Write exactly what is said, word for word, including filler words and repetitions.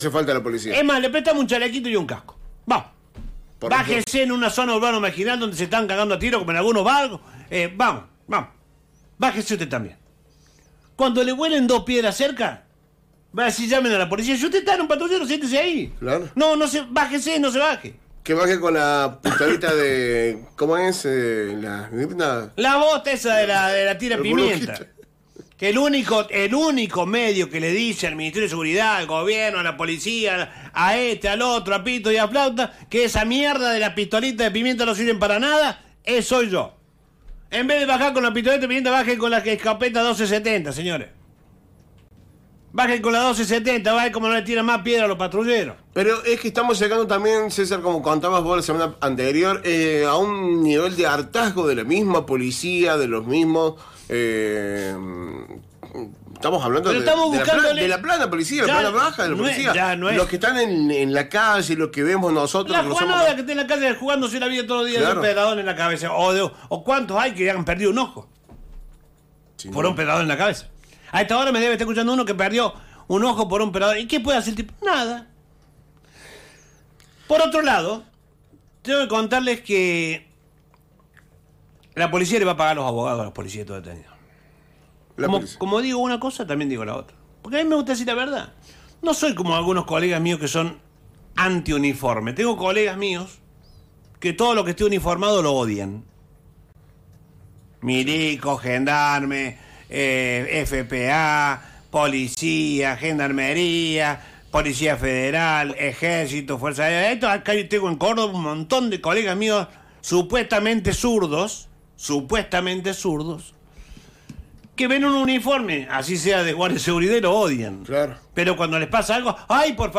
hace falta la policía. Es más, le prestamos un chalequito y un casco. Vamos. Por Bájese ejemplo. en una zona urbana marginal donde se están cagando a tiro como en algunos barcos. Eh, vamos, vamos. Bájese usted también. Cuando le vuelen dos piedras cerca, va a decir llamen a la policía. Si usted está en un patrullero, siéntese ahí. Claro. No, no se, bájese, no se baje. Que baje con la pistolita de... ¿Cómo es? Eh, la... la- La bota esa de la, de la tira El pimienta. buruquito. Que el único, el único medio que le dice al Ministerio de Seguridad, al gobierno, a la policía, a este, al otro, a Pito y a Flauta, que esa mierda de la pistolita de pimienta no sirven para nada, es soy yo. En vez de bajar con la pistolita de pimienta, bajen con la escopeta doce setenta, señores. Bajen con la doce setenta, bajen como no le tiran más piedra a los patrulleros. Pero es que estamos llegando también, César, como contabas vos la semana anterior, eh, a un nivel de hartazgo de la misma policía, de los mismos... Eh, estamos hablando Pero de, estamos de, la plana, buscándole- de la plana policía, Ya, la plana baja de la no es- policía. ya no es- Los que están en, en la calle, los que vemos nosotros... La que no somos- Juanada que está en la calle jugándose la vida todos los días de Claro. un pedrador en la cabeza. O, de- o cuántos hay que han perdido un ojo Sí, por no. un pedrador en la cabeza. A esta hora me debe estar escuchando uno que perdió un ojo por un pedrador. ¿Y qué puede hacer el tipo? Nada. Por otro lado, tengo que contarles que la policía le va a pagar a los abogados a los policías todos detenidos. La Como, policía. como digo una cosa, también digo la otra. Porque a mí me gusta decir la verdad. No soy como algunos colegas míos que son anti-uniforme. Tengo colegas míos que todo lo que esté uniformado lo odian. Milico, gendarme, eh, F P A, policía, gendarmería, policía federal, ejército, fuerza aérea. Esto acá yo tengo en Córdoba un montón de colegas míos supuestamente zurdos, supuestamente zurdos, que ven un uniforme, así sea de guardia de seguridad, y lo odian. Claro. Pero cuando les pasa algo, ¡ay, por favor!